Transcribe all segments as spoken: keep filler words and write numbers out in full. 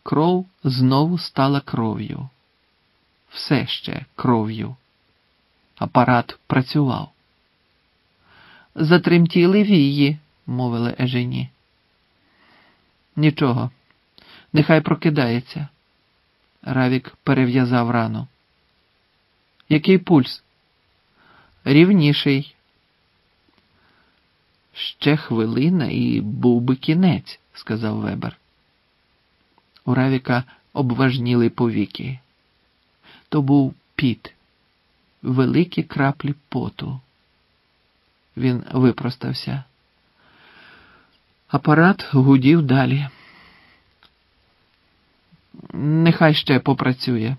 Кров знову стала кров'ю. Все ще кров'ю. Апарат працював. «Затремтіли вії», – мовила Ежені. «Нічого, нехай прокидається». Равік перев'язав рану. «Який пульс?» «Рівніший». «Ще хвилина і був би кінець», – сказав Вебер. У Равіка обважніли повіки. То був піт, великі краплі поту. Він випростався. Апарат гудів далі. «Нехай ще попрацює».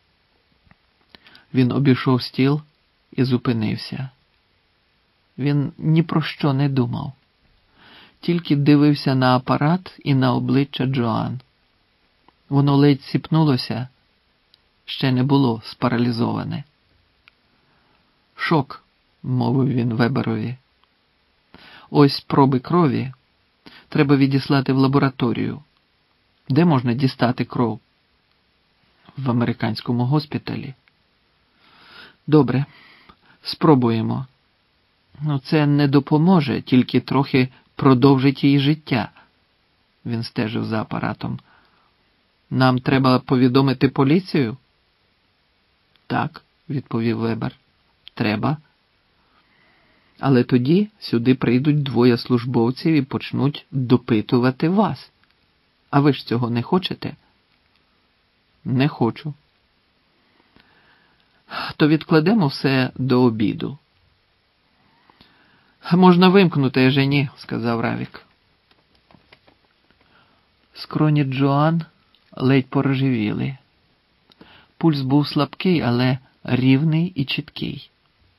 Він обійшов стіл і зупинився. Він ні про що не думав. Тільки дивився на апарат і на обличчя Джоан. Воно ледь сіпнулося, ще не було спаралізоване. «Шок», – мовив він Веберові. «Ось проби крові. Треба відіслати в лабораторію. Де можна дістати кров?» «В американському госпіталі». «Добре, спробуємо. Ну, це не допоможе, тільки трохи продовжить її життя». Він стежив за апаратом. «Нам треба повідомити поліцію?» «Так», – відповів Вебер. «Треба. Але тоді сюди прийдуть двоє службовців і почнуть допитувати вас. А ви ж цього не хочете?» «Не хочу». «То відкладемо все до обіду». «Можна вимкнути, Ежені», – сказав Равік. Скроні Джоан ледь порожевіли. Пульс був слабкий, але рівний і чіткий.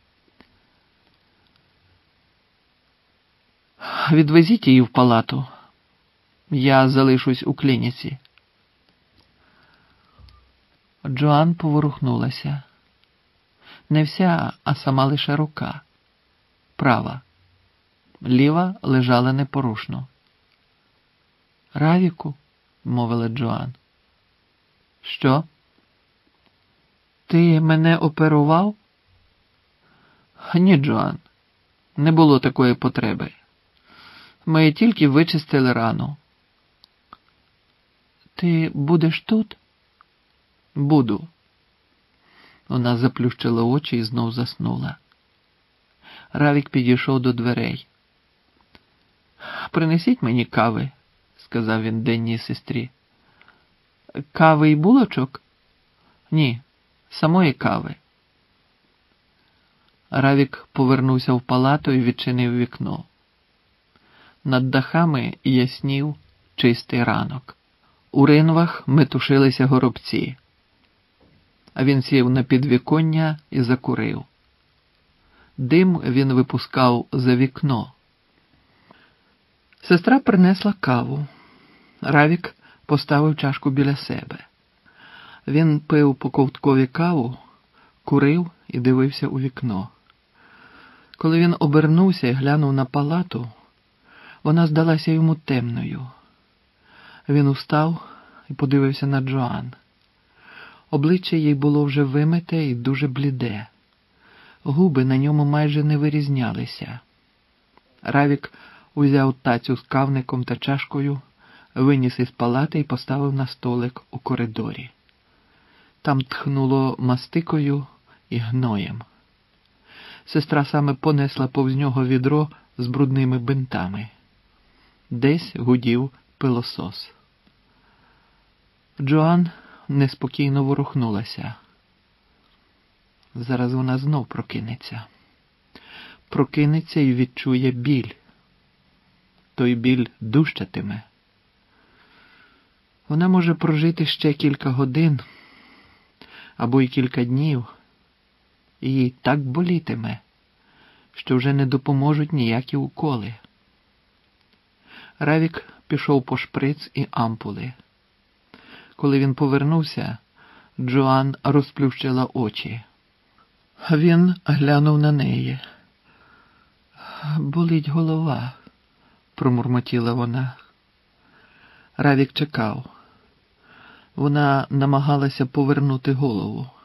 «Відвезіть її в палату. Я залишусь у клініці». Джоан поворухнулася. Не вся, а сама лише рука. Права. Ліва лежала непорушно. «Равіку», – мовила Джоан. «Що? Ти мене оперував?» «Ні, Джоан, не було такої потреби. Ми тільки вичистили рану». «Ти будеш тут?» «Буду». Вона заплющила очі і знов заснула. Равік підійшов до дверей. «Принесіть мені кави», – сказав він денній сестрі. «Кави і булочок?» «Ні, самої кави». Равік повернувся в палату і відчинив вікно. Над дахами яснів чистий ранок. У ринвах метушилися горобці. А він сів на підвіконня і закурив. Дим він випускав за вікно. Сестра принесла каву. Равік поставив чашку біля себе. Він пив по ковткові каву, курив і дивився у вікно. Коли він обернувся і глянув на палату, вона здалася йому темною. Він устав і подивився на Джоан. Обличчя їй було вже вимите і дуже бліде. Губи на ньому майже не вирізнялися. Равік узяв тацю з кавником та чашкою, виніс із палати і поставив на столик у коридорі. Там тхнуло мастикою і гноєм. Сестра саме понесла повз нього відро з брудними бинтами. Десь гудів пилосос. Джоан неспокійно ворухнулася. Зараз вона знов прокинеться. Прокинеться і відчує біль. Той біль дужчатиме. Вона може прожити ще кілька годин, або й кілька днів, і їй так болітиме, що вже не допоможуть ніякі уколи. Равік пішов по шприц і ампули. Коли він повернувся, Джоан розплющила очі. Він глянув на неї. «Болить голова», – промурмотіла вона. Равік чекав. Вона намагалася повернути голову.